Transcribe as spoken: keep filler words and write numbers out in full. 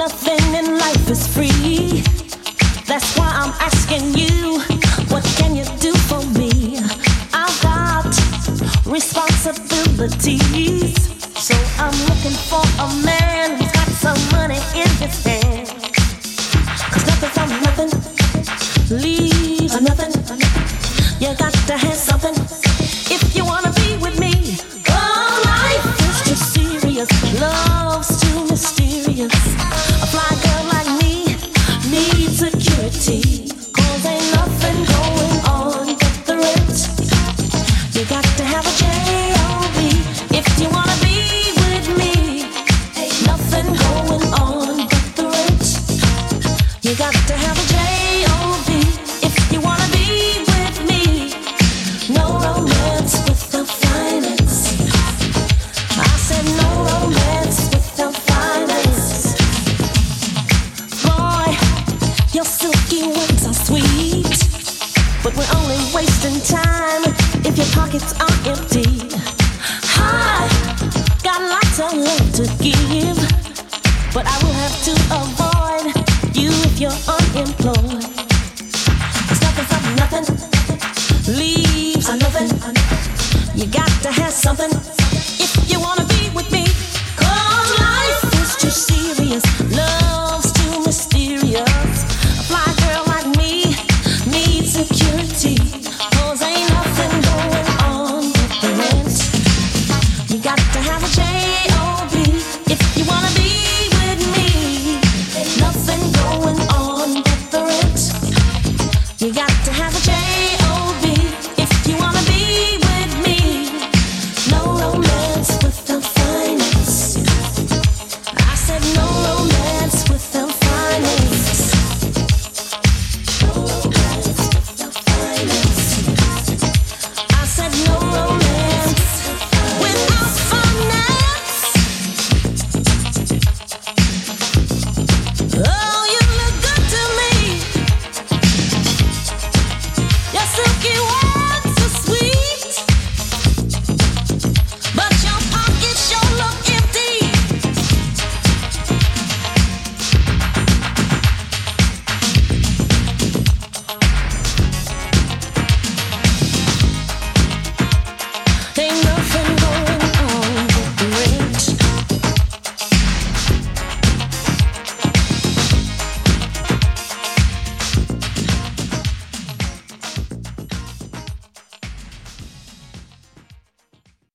Nothing in life is free. That's why I'm asking you, what can you do for me? I've got responsibilities, so I'm looking for a man who's got some money in his hand. Cause nothing from nothing leaves nothing. You got to have something if you wanna be with me. Oh, life is too serious, love's too mysterious. A fly girl like me needs security, cause ain't nothing going on but the rent. You got to have a J O B if you wanna be with me. Ain't nothing going on but the rent. You got to have a J O B if you wanna be with me. No romance without finance. I said no romance without finance. Boy, your silky words are sweet, but we're only wasting time if your pockets are empty. I got lots of love to give, but I will have to avoid you if you're unemployed. It's nothing from nothing leaves nothing. You got to have something if you wanna be with me.